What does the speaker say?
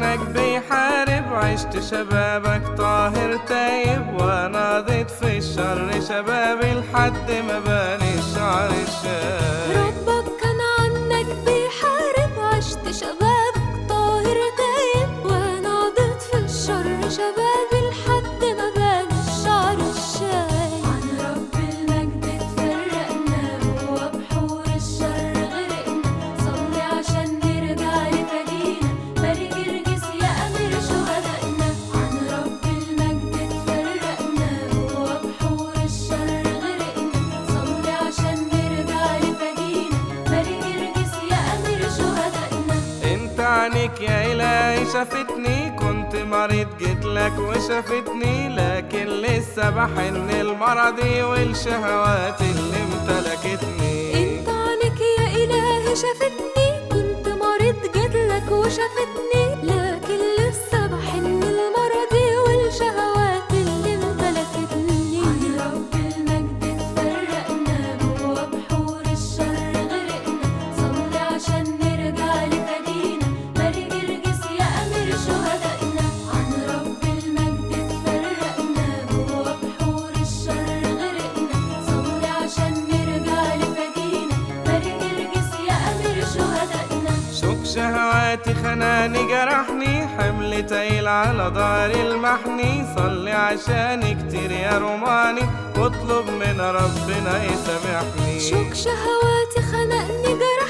عنك بيحارب، عشت شبابك طاهر تايب، وانا قضيت في الشر شبابي لحد ما باني الشعر الشايب. ربك كان عنك بيحارب، عشت شبابك طاهر تايب، وانا قضيت في الشر شبابي لحد ما باني الشعر الشايب. عن رب المجد اتفرقنا جوا بحور الشر غرقنا، صلي عشان نرجع لفدينا، ماري جرجس يا امير شهدائنا. عن رب المجد اتفرقنا جوا بحور الشر غرقنا، صلي عشان نرجع لفدينا، ماري جرجس يا امير شهدائنا. انت عنك يا الهي شافتني، كنت مريض جيتلك وشافتني، لكن لسه بحن لمرضي والشهوات اللي امتلكتني. انت عنك يا الهي شافتني، كنت مريض جاتلك وشافتني، لكن لسه بحن لمرضي والشهوات اللي امتلكتني. عن رب المجد اتفرقنا جوا بحور الشر غرقنا، صلي عشان نرجع لفدينا، ماري جرجس يا امير شهدائنا. عن رب المجد اتفرقنا جوا بحور الشر غرقنا، صلي عشان نرجع لفدينا، ماري جرجس يا امير شهدائنا. شوك شهواتي خناني جرحني، حمل تقيل على ظهري المحني، صلي عشان كتير يا روماني، واطلب من ربنا يسامحني. شوك شهواتي خنقني جرحني،